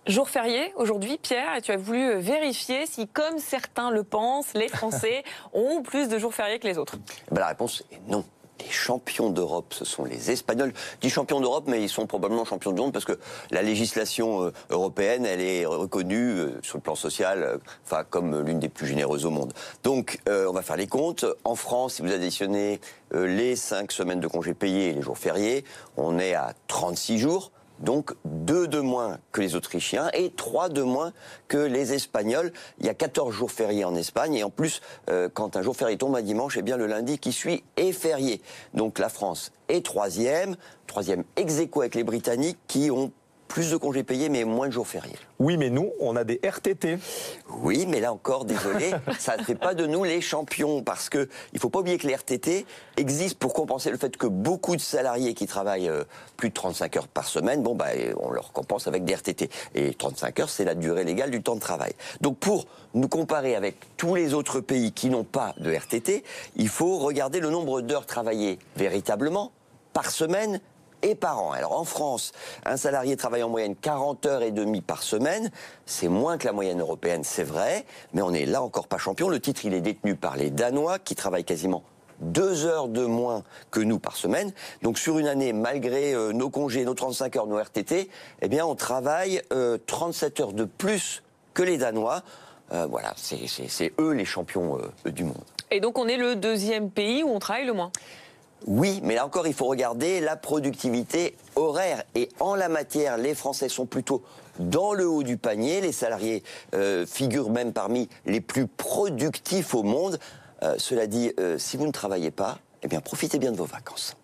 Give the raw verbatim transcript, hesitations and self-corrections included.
Jour férié aujourd'hui, Pierre, et tu as voulu vérifier si, comme certains le pensent, les Français ont plus de jours fériés que les autres. Eh ben, la réponse est non. Les champions d'Europe, ce sont les Espagnols. Je dis champions d'Europe, mais ils sont probablement champions du monde parce que la législation euh, européenne, elle est reconnue euh, sur le plan social, euh, enfin comme l'une des plus généreuses au monde. Donc, euh, on va faire les comptes. En France, si vous additionnez euh, les cinq semaines de congés payés et les jours fériés, on est à trente-six jours. Donc deux de moins que les Autrichiens et trois de moins que les Espagnols. Il y a quatorze jours fériés en Espagne et en plus, euh, quand un jour férié tombe un dimanche, eh bien le lundi qui suit est férié. Donc la France est troisième, troisième ex aequo avec les Britanniques qui ont plus de congés payés mais moins de jours fériés. Oui, mais nous, on a des R T T. Oui, mais là encore, désolé, ça ne fait pas de nous les champions parce que il faut pas oublier que les R T T existent pour compenser le fait que beaucoup de salariés qui travaillent euh, plus de trente-cinq heures par semaine, bon bah on leur compense avec des R T T. Et trente-cinq heures, c'est la durée légale du temps de travail. Donc pour nous comparer avec tous les autres pays qui n'ont pas de R T T, il faut regarder le nombre d'heures travaillées véritablement par semaine et par an. Alors en France, un salarié travaille en moyenne quarante heures et demie par semaine. C'est moins que la moyenne européenne, c'est vrai, mais on n'est là encore pas champion. Le titre, il est détenu par les Danois qui travaillent quasiment deux heures de moins que nous par semaine. Donc sur une année, malgré euh, nos congés, nos trente-cinq heures, nos R T T, eh bien on travaille euh, trente-sept heures de plus que les Danois. Euh, voilà, c'est eux les champions euh, du monde. Et donc on est le deuxième pays où on travaille le moins. Oui, mais là encore, il faut regarder la productivité horaire. Et en la matière, les Français sont plutôt dans le haut du panier. Les salariés euh, figurent même parmi les plus productifs au monde. Euh, cela dit, euh, si vous ne travaillez pas, eh bien, profitez bien de vos vacances.